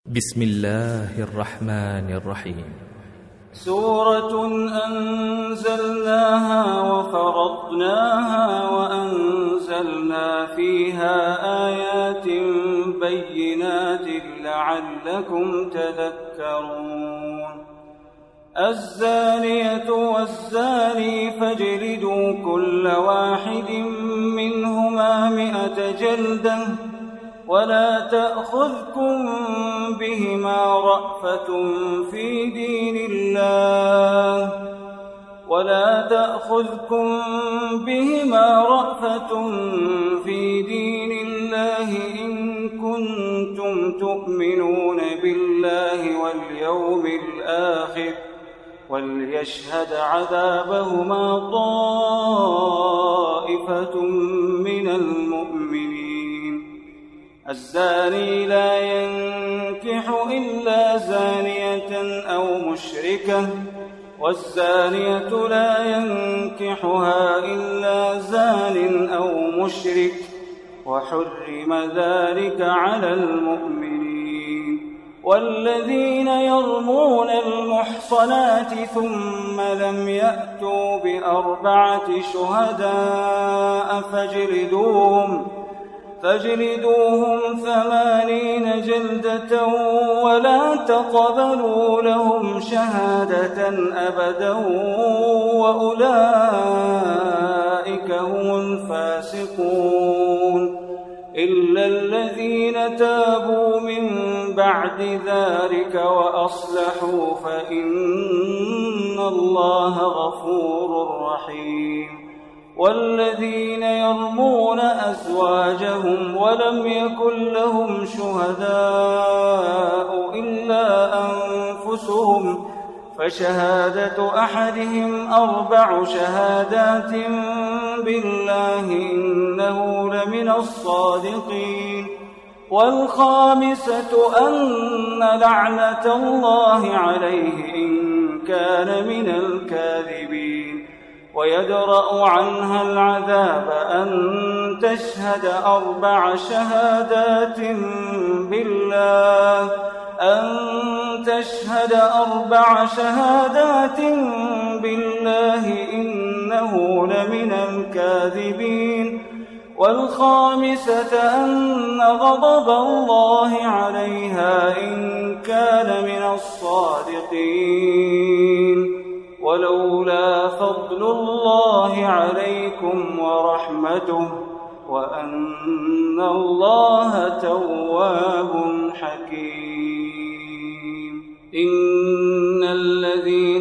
بسم الله الرحمن الرحيم. سورة أنزلناها وفرضناها وأنزلنا فيها آيات بينات لعلكم تذكرون. الزانية والزاني فاجلدوا كل واحد منهما 100 جلدة ولا تأخذكم بهما رأفة في دين الله إن كنتم تؤمنون بالله واليوم الآخر وليشهد عذابهما طائفة من المؤمنين. الزاني لا ينكح إلا زانية أو مشركة والزانية لا ينكحها إلا زان أو مشرك وحرم ذلك على المؤمنين. والذين يرمون المحصنات ثم لم يأتوا ب4 شهداء فاجلدوهم 80 جلدة ولا تقبلوا لهم شهادة أبدا وأولئك هم الفاسقون. إلا الذين تابوا من بعد ذلك وأصلحوا فإن الله غفور رحيم. والذين يرمون أزواجهم ولم يكن لهم شهداء إلا أنفسهم فشهادة أحدهم 4 شهادات بالله إنه لمن الصادقين. والخامسة أن لعنة الله عليه إن كان من الكاذبين. ويدرأ عنها العذاب أن تشهد 4 شهادات بالله إنه لمن الكاذبين. والخامسة أن غضب الله عليها إن كان من الصادقين. ولولا فضل الله عليكم ورحمته وأن الله تواب حكيم. إن الذين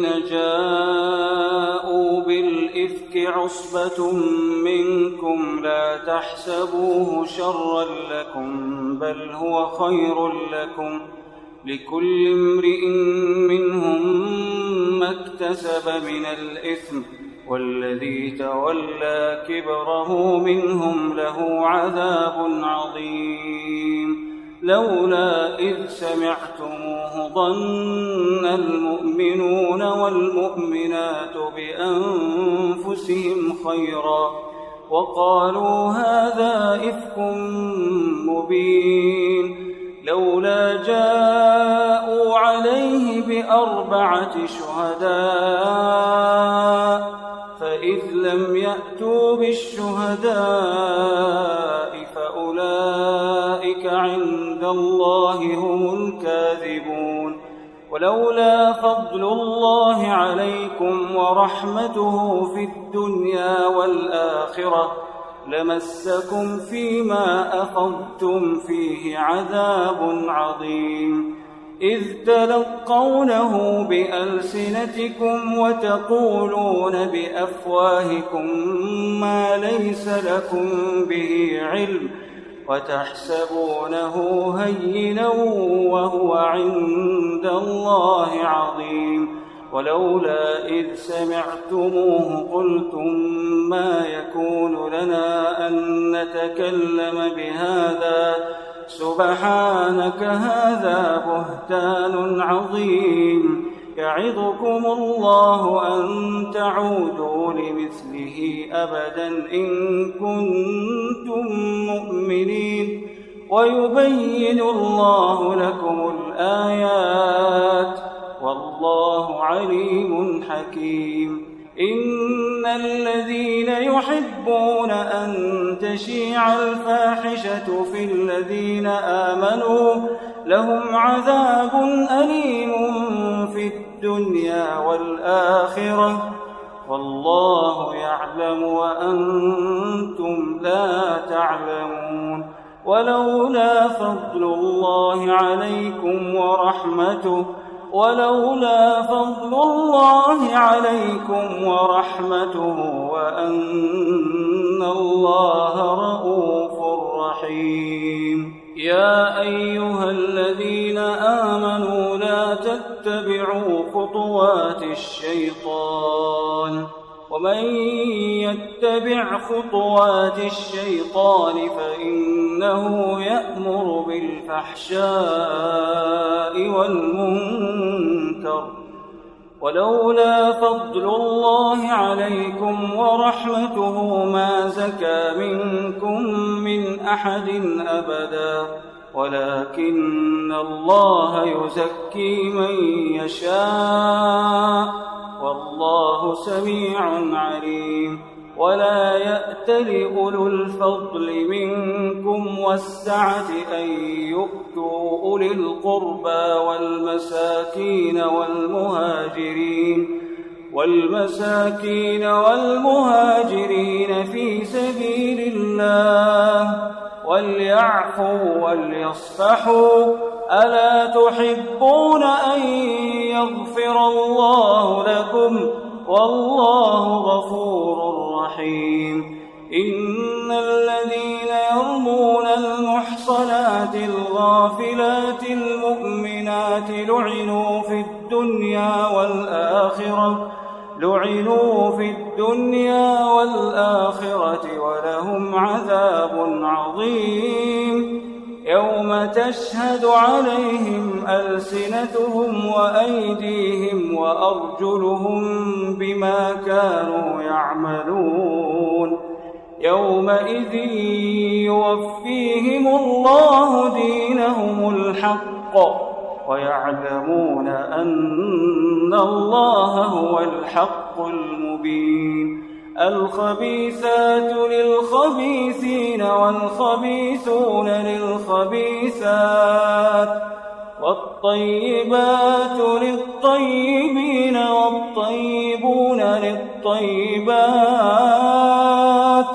جاءوا بالإفك عصبة منكم لا تحسبوه شرا لكم بل هو خير لكم لكل امرئ منهم ما اكتسب من الإثم والذي تولى كبره منهم له عذاب عظيم. لولا إذ سمعتموه ظن المؤمنون والمؤمنات بأنفسهم خيرا وقالوا هذا إفك مبين. لولا جاءوا عليه ب4 شهداء فإذ لم يأتوا بالشهداء فأولئك عند الله هم الكاذبون. ولولا فضل الله عليكم ورحمته في الدنيا والآخرة لمسكم فيما أخذتم فيه عذاب عظيم. إذ تلقونه بألسنتكم وتقولون بأفواهكم ما ليس لكم به علم وتحسبونه هينا وهو عند الله عظيم. ولولا إذ سمعتموه قلتم ما يكون لنا أن نتكلم بهذا سبحانك هذا بهتان عظيم. يعظكم الله أن تعودوا لمثله أبدا إن كنتم مؤمنين ويبين الله لكم الآيات حكيم. إن الذين يحبون أن تشيع الفاحشة في الذين آمنوا لهم عذاب أليم في الدنيا والآخرة والله يعلم وأنتم لا تعلمون. ولولا فضل الله عليكم ورحمته وأن الله رؤوف رحيم. يا أيها الذين آمنوا لا تتبعوا خطوات الشيطان ومن يتبع خطوات الشيطان فإنه يأمر بالفحشاء والمنكر. ولولا فضل الله عليكم ورحمته ما زكى منكم من أحد أبدا ولكن الله يزكي من يشاء والله سميع عليم. ولا يأتل أولو الفضل منكم والسعة أن يؤتوا أولي القربى والمساكين في سبيل الله وليعفوا وليصفحوا. ألا تحبون أن يغفر الله لكم والله غفور رحيم. إن الذين يرمون المحصنات الغافلات المؤمنات لعنوا في الدنيا والآخرة ولهم عذاب عظيم. يوم تشهد عليهم ألسنتهم وأيديهم وأرجلهم بما كانوا يعملون. يومئذ يوفيهم الله دينهم الحق ويعلمون أن الله هو الحق المبين. الخبيثات للخبيثين والخبيثون للخبيثات والطيبات للطيبين والطيبون للطيبات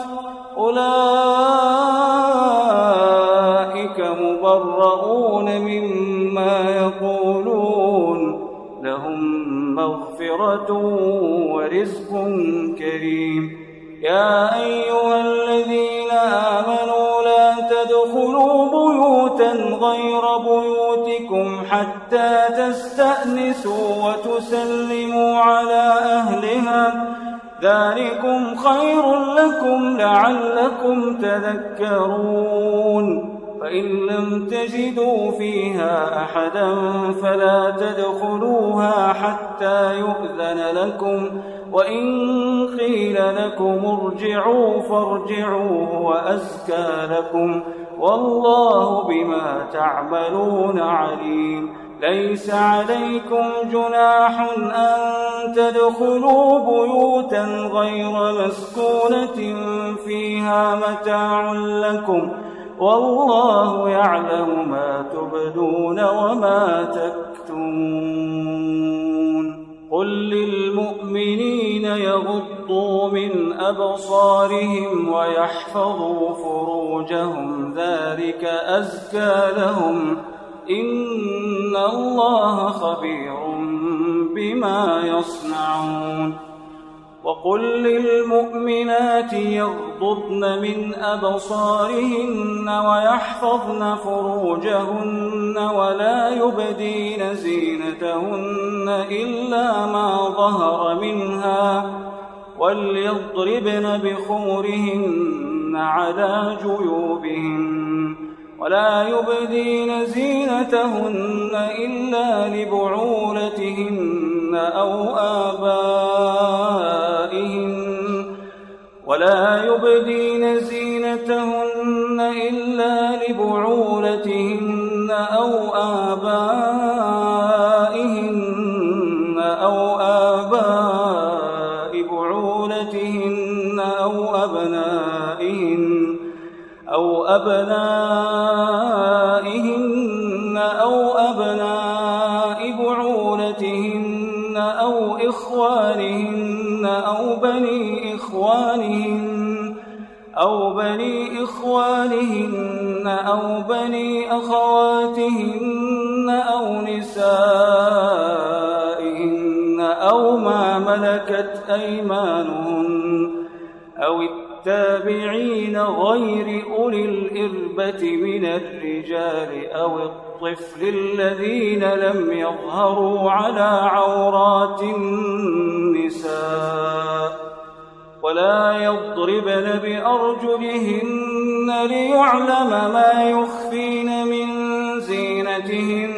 أولئك مبرؤون مما يقولون لهم مغفرة ورزق كريم. يا أيها الذين آمنوا لا تدخلوا بيوتا غير بيوتكم حتى تستأنسوا وتسلموا على أهلها ذلكم خير لكم لعلكم تذكرون. فإن لم تجدوا فيها أحدا فلا تدخلوها حتى يؤذن لكم وإن قيل لكم ارجعوا فارجعوا وأزكى لكم والله بما تعملون عليم. ليس عليكم جناح أن تدخلوا بيوتا غير مسكونة فيها متاع لكم والله يعلم ما تبدون وما تكتمون. قل للمؤمنين يغضوا من أبصارهم ويحفظوا فروجهم ذلك أزكى لهم إن الله خبير بما يصنعون. وقل للمؤمنات يغضضن من أبصارهن ويحفظن فروجهن ولا يبدين زينتهن إلا ما ظهر منها وليضربن بخمرهن على جيوبهن ولا يبدين زينتهن إلا لبعولتهن أو آبائهن أو آباء آبائهن أو أبناء بعولتهن أو إخوانهن أو بني إخوانهن أو بني أخواتهن أو نسائهن أو ما ملكت أيمانهن أو التابعين غير أولي الإربة من الرجال أو الطفل الذين لم يظهروا على عورات النساء ولا يضربن بأرجلهن ليعلم ما يخفين من زينتهن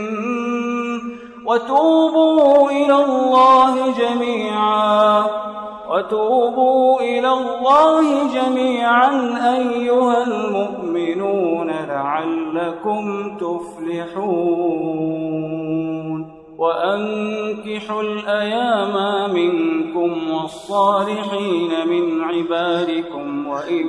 وتوبوا إلى الله جميعا أيها المؤمنون لعلكم تفلحون وأنكحوا الأيام منكم والصالحين من عبادكم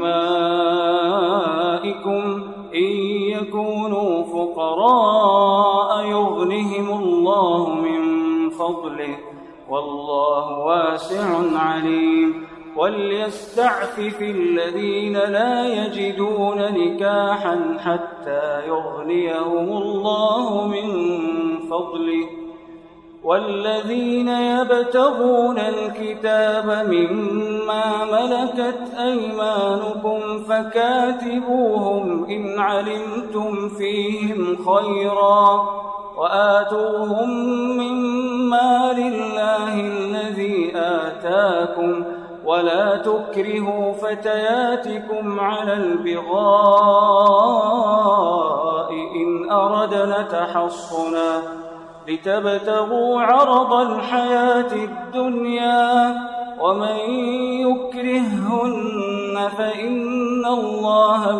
وإمائكم إن يكونوا فقراء يغنهم الله من فضله والله واسع عليم وليستعفف الذين لا يجدون نكاحا حتى يغنيهم الله من فضله والذين يبتغون الكتاب مما ملكت أيمانكم فكاتبوهم إن علمتم فيهم خيرا وآتوهم مما لله الذي آتاكم ولا تكرهوا فتياتكم على البغاء إن أردنا تحصنا لتبتغوا عرض الحياة الدنيا ومن يكرههن فإن الله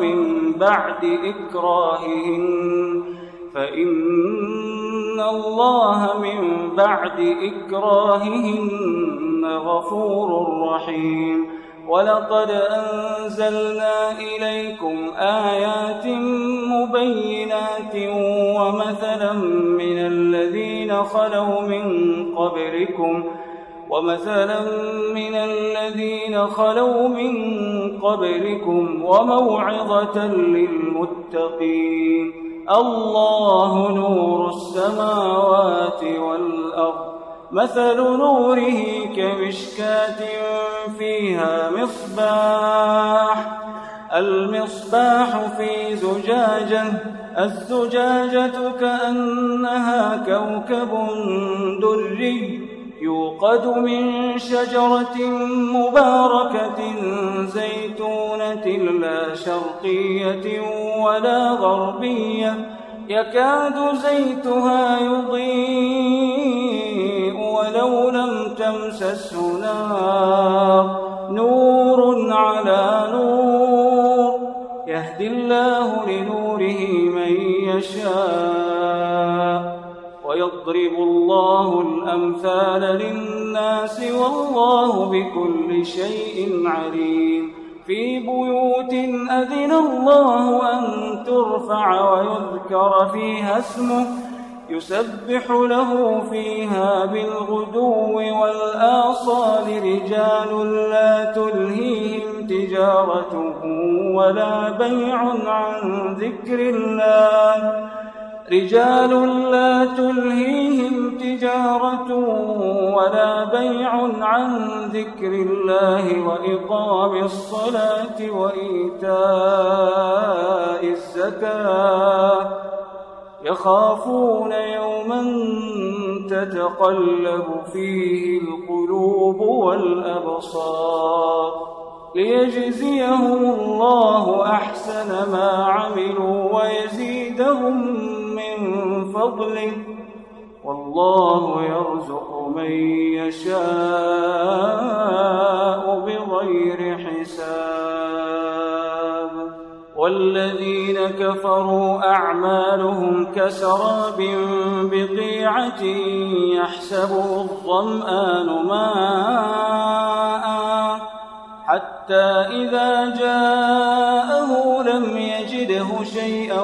من بعد إكراههن غفور رحيم ولقد أنزلنا إليكم آيات مبينات ومثلا من الذين خلوا من قبلكم وموعظة للمتقين الله نور السماوات والأرض مثل نوره كمشكاة فيها المصباح في زجاجة الزجاجة كأنها كوكب دري يوقد من شجرة مباركة زيتونة لا شرقية ولا غربية يكاد زيتها يضيء ولو لم تمسسه نار نور على نور يهدي الله لنوره من يشاء ويضرب الله الأمثال للناس والله بكل شيء عليم في بيوت أذن الله أن ترفع ويذكر فيها اسمه يسبح له فيها بالغدو والآصال رجال لا تلهيهم تجارة ولا بيع عن ذكر الله وإقام الصلاة وإيتاء الزكاة يخافون يوما تتقلب فيه القلوب والأبصار ليجزيهم الله أحسن ما عملوا ويزيدهم من فضله والله يرزق من يشاء بغير حساب والذين كفروا أعمالهم كسراب بقيعة يحسبه الظمآن ماء حتى إذا جاءه لم يجده شيئا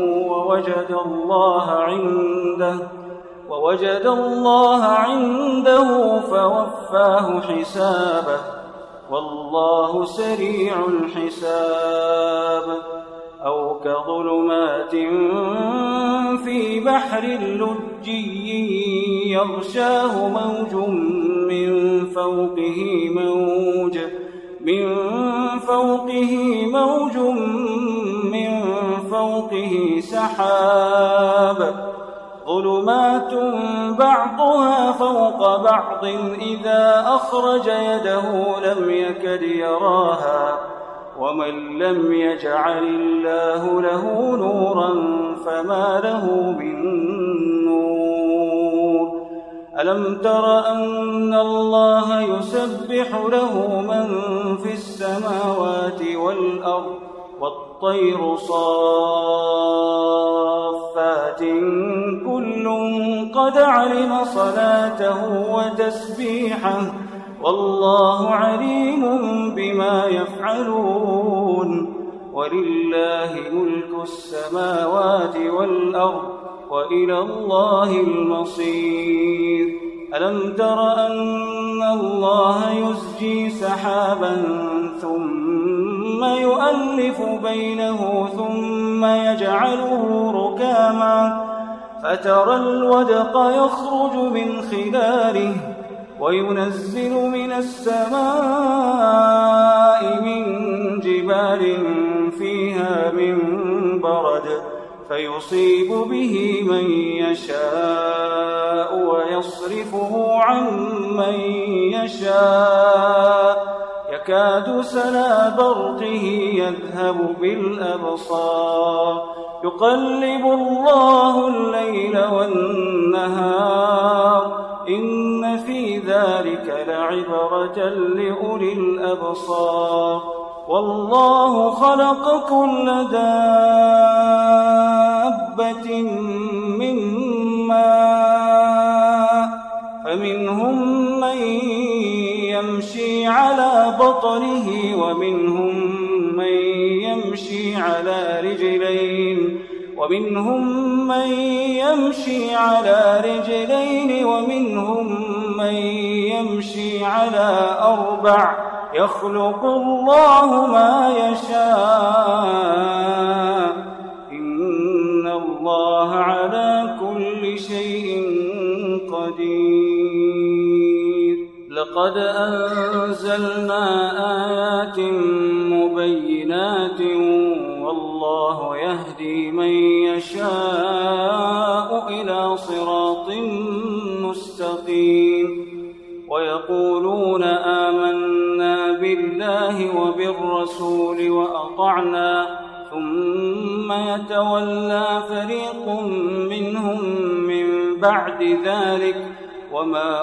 ووجد الله عنده فوفاه حسابه، والله سريع الحساب. أو كظلمات في بحر لجي يغشاه موج من فوقه سحاب، ظلمات بعضها فوق بعض إذا أخرج يده لم يكد يراها، ومن لم يجعل الله له نورا فما له من نور. ألم تر أن الله يسبح له من في السماوات والأرض والطير صافات كل قد علم صلاته وتسبيحه، والله عليم بما يفعلون. ولله ملك السماوات والأرض وإلى الله المصير. ألم تر أن الله يزجي سحابا ثم يؤلف بينه ثم يجعله ركاما فترى الودق يخرج من خلاله وينزل من السماء من جبال فيها من برد فيصيب به من يشاء ويصرفه عن من يشاء يكاد سنا برقه يذهب بالأبصار يقلب الله الليل والنهار إن في ذلك لعبرة لأولي الأبصار والله خلق كل دابة من ماء فمنهم من يمشي على بطنه ومنهم من يمشي على رجلين ومنهم من يمشي على أربع يخلق الله ما يشاء إن الله على كل شيء قدير. لقد أنزلنا آيات مبينات والله يهدي من يشاء إلى صراط مستقيم. ويقولون آمنا بالله وبالرسول وأطعنا ثم يتولى فريق منهم من بعد ذلك وما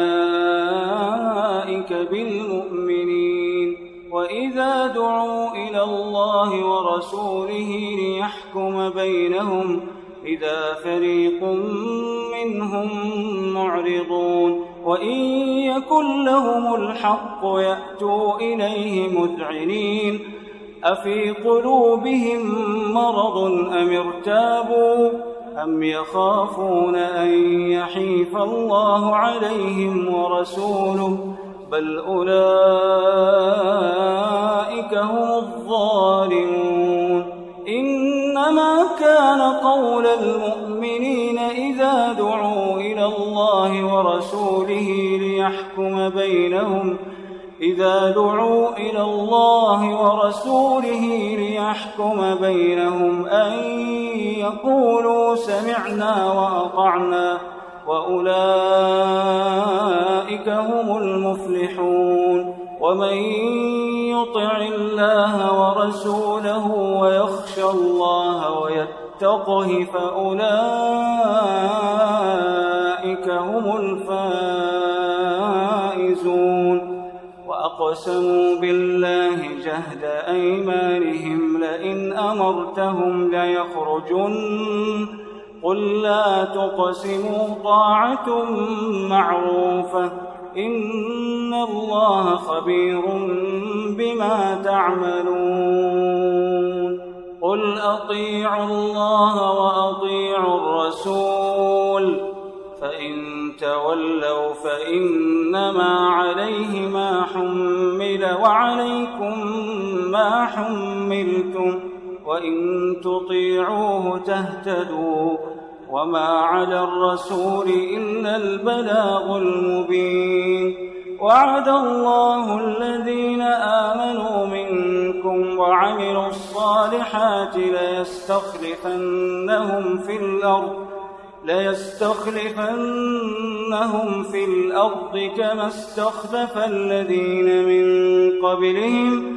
أولئك بالمؤمنين. وإذا دعوا إلى الله ورسوله ليحكم بينهم إذا فريق منهم معرضون وإن يكن لهم الحق يأتوا إليه مذعنين أفي قلوبهم مرض أم ارتابوا أم يخافون أن يحيف الله عليهم ورسوله بل أولئك هم الظالمون. إنما كان قول المؤمنين إذا دعوا إلى الله ورسوله ليحكم بينهم أن يقولوا سمعنا وأطعنا وأولئك هم المفلحون. ومن يطع الله ورسوله ويخشى الله ويتقه فأولئك هم الفائزون. وأقسموا بالله جهد أيمانهم لئن أمرتهم ليخرجن قل لا تقسموا طاعة معروفة إن الله خبير بما تعملون. قل أطيعوا الله وأطيعوا الرسول فإن تولوا فإنما عليه ما حمل وعليكم ما حملتم وإن تطيعوه تهتدوا وما على الرسول إلا البلاغ المبين وعد الله الذين آمنوا منكم وعملوا الصالحات ليستخلفنهم في الأرض كما استخلف الذين من قبلهم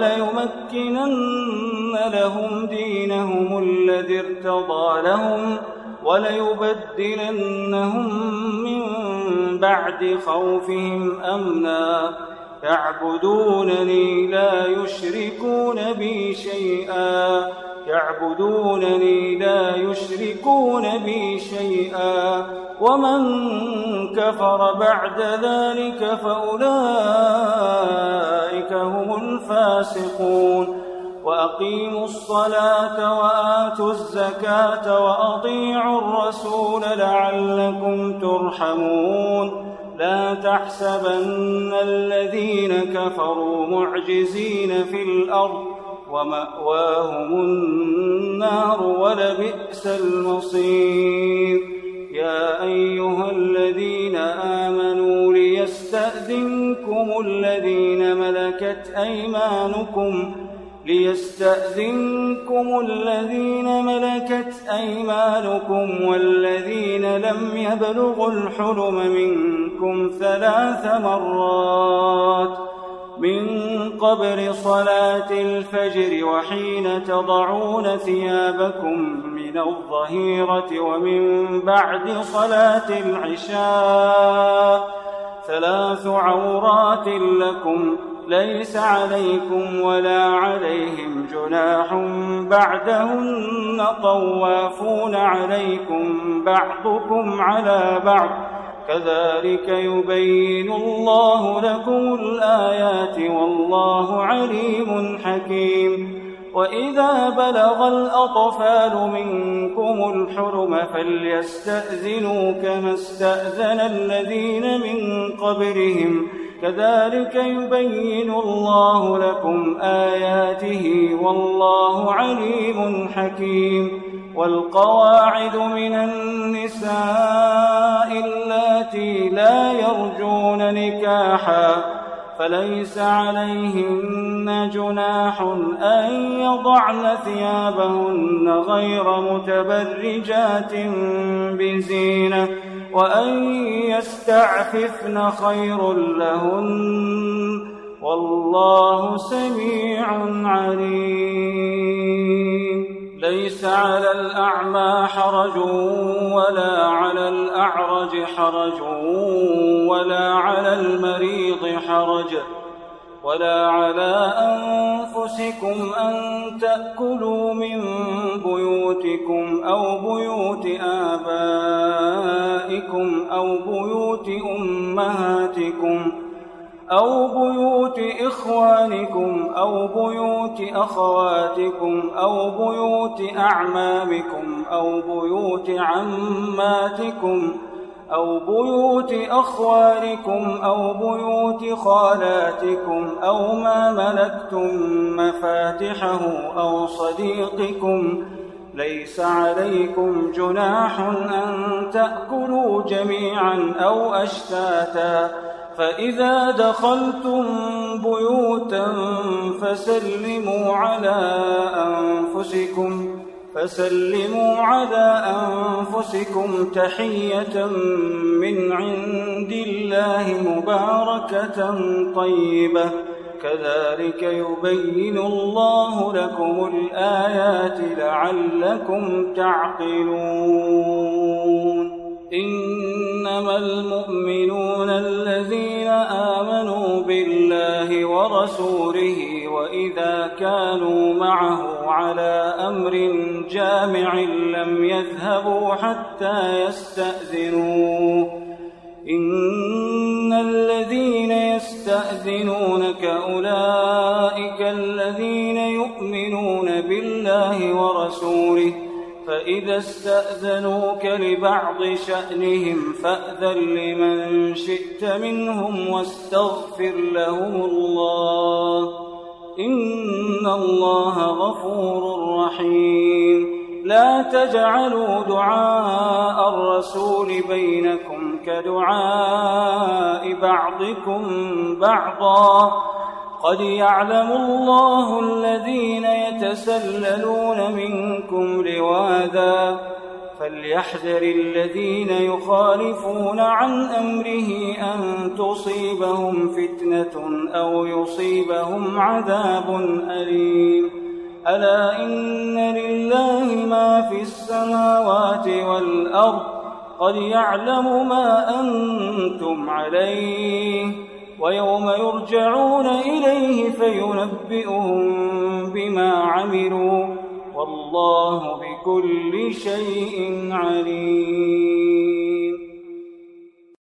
وليمكنن لهم دينهم الذي ارتضى لهم وليبدلنهم من بعد خوفهم أمنا يعبدونني لا يشركون بي شيئا ومن كفر بعد ذلك فأولئك هم الفاسقون وأقيموا الصلاة وآتوا الزكاة وأطيعوا الرسول لعلكم ترحمون لا تحسبن الذين كفروا معجزين في الأرض ومأواهم النار ولبئس المصير يا أيها الذين آمنوا ليستأذنكم الذين ملكت أيمانكم والذين لم يبلغوا الحلم منكم 3 مرات من قبل صلاة الفجر وحين تضعون ثيابكم من الظهيرة ومن بعد صلاة العشاء 3 عورات لكم ليس عليكم ولا عليهم جناح بعدهن طوافون عليكم بعضكم على بعض كذلك يبين الله لكم الآيات والله عليم حكيم وإذا بلغ الأطفال منكم الحلم فليستأذنوا كما استأذن الذين من قبلهم كذلك يبين الله لكم آياته والله عليم حكيم والقواعد من النساء اللاتي لا يرجون نكاحا فليس عليهن جناح أن يضعن ثيابهن غير متبرجات بزينة وأن يستعففن خير لهن والله سميع عليم ليس على الأعمى حرج ولا على الأعرج حرج ولا على المريض حرج ولا على أنفسكم أن تأكلوا من بيوتكم أو بيوت آبائكم أو بيوت أمهاتكم أو بيوت إخوانكم أو بيوت أخواتكم أو بيوت أعمامكم أو بيوت عماتكم أو بيوت أخوالكم أو بيوت خالاتكم أو ما ملكتم مفاتحه أو صديقكم ليس عليكم جناح أن تأكلوا جميعا أو أشتاتا فإذا دخلتم بيوتا فسلموا على أنفسكم تحية من عند الله مباركة طيبة كذلك يبين الله لكم الآيات لعلكم تعقلون إنما المؤمنون الذين آمنوا بالله ورسوله وإذا كانوا معه على أمر جامع لم يذهبوا حتى يستأذنوه إن الذين يستأذنونك أولئك الذين يؤمنون بالله إذا استأذنوك لبعض شأنهم فأذن لمن شئت منهم واستغفر لهم الله إن الله غفور رحيم لا تجعلوا دعاء الرسول بينكم كدعاء بعضكم بعضا قد يعلم الله الذين يتسللون منكم لواذا فليحذر الذين يخالفون عن أمره أن تصيبهم فتنة أو يصيبهم عذاب أليم ألا إن لله ما في السماوات والأرض قد يعلم ما أنتم عليه ويوم يرجعون إليه فينبئهم بما عملوا والله بكل شيء عليم.